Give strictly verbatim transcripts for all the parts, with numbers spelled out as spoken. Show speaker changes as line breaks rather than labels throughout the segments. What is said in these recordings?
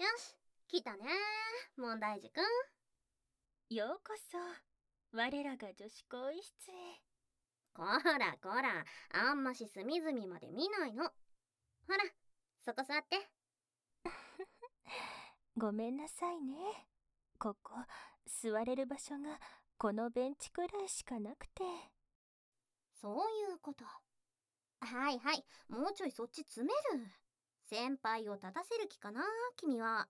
よし、来たね、問題児くん。
ようこそ我らが女子更衣室へ。
こらこら、あんまし隅々まで見ないの。ほら、そこ座って。
ごめんなさいね。ここ座れる場所がこのベンチくらいしかなくて。
そういうこと。はいはい、もうちょいそっち詰める。先輩を立たせる気かな、君は。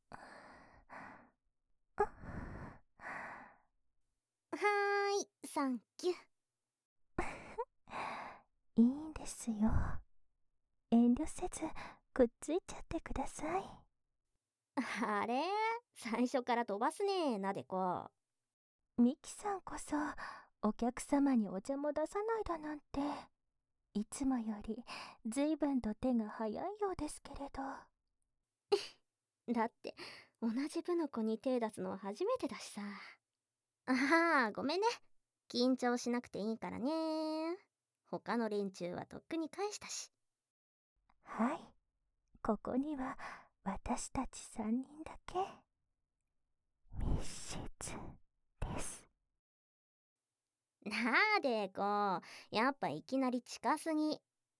はーい、サンキュー。
いいんですよ。遠慮せずくっついちゃってください。
あれ、最初から飛ばすね、なでこ。
ミキさんこそお客様にお茶も出さないだなんて、いつもよりずいぶんと手が早いようですけれど。
だって同じ部の子に手出すのは初めてだしさ。ああ、ごめんね。緊張しなくていいからね。他の連中はとっくに返したし。
はい、ここには私たちさんにんだけ。密室です。
なあでこ、やっぱいきなり近すぎ。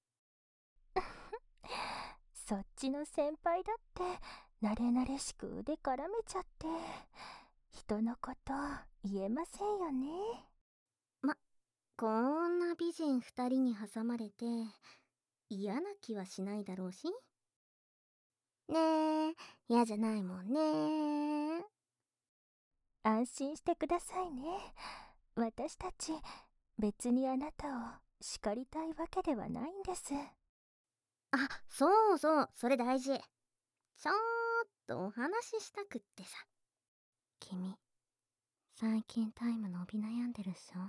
そっちの先輩だって慣れ慣れしく腕絡めちゃって人のこと言えませんよね。
ま、こんな美人二人に挟まれて嫌な気はしないだろうしねえ、嫌じゃないもんね。
安心してくださいね。私たち別にあなたを叱りたいわけではないんです。
あ、そうそう、それ大事。ちょーっとお話ししたくってさ。君、最近タイム伸び悩んでるっしょ。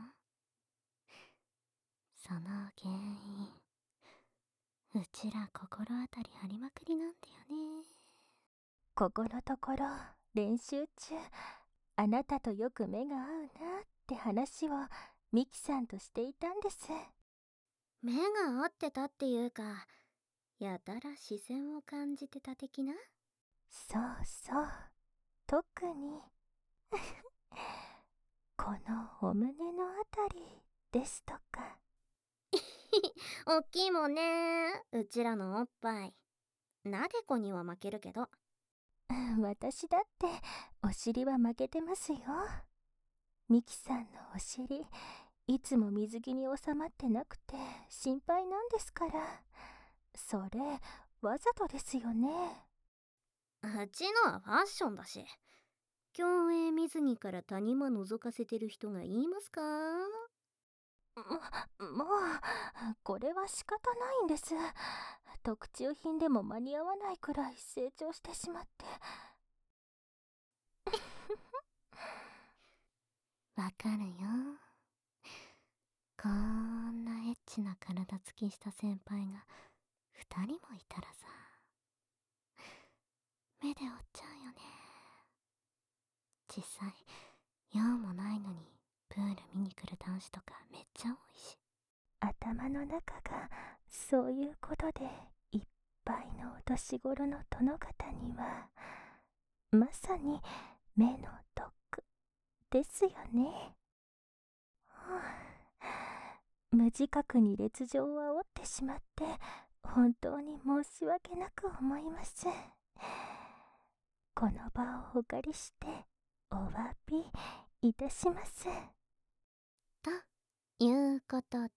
その原因、うちら心当たりありまくりなんだよね。
ここのところ練習中あなたとよく目が合うなって話をミキさんとしていたんです。
目が合ってたっていうか、やたら視線を感じてた的な。
そうそう、特にこのお胸のあたりですとか。
おっきいもんね、うちらのおっぱい。なでこには負けるけど。
私だってお尻は負けてますよ。ミキさんのお尻いつも水着に収まってなくて心配なんですから。それわざとですよね。
うちのはファッションだし。競泳水着から谷間覗かせてる人が言いますか？
も、もうこれは仕方ないんです。特注品でも間に合わないくらい成長してしまって。
わかるよ。こんなエッチな体つきした先輩が二人もいたらさ、目で追っちゃうよね。実際用もないのにプール見に来る男子とかめっちゃ多いし。
頭の中がそういうことでいっぱいのお年頃の殿方にはまさに目の毒ですよね。無自覚に劣情を煽ってしまって本当に申し訳なく思います。この場をお借りしてお詫びいたします。
ということで、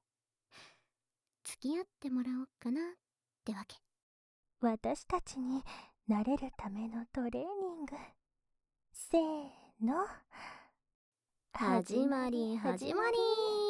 付き合ってもらおうかなってわけ。
私たちになれるためのトレーニング。せーの、
始まり始まり。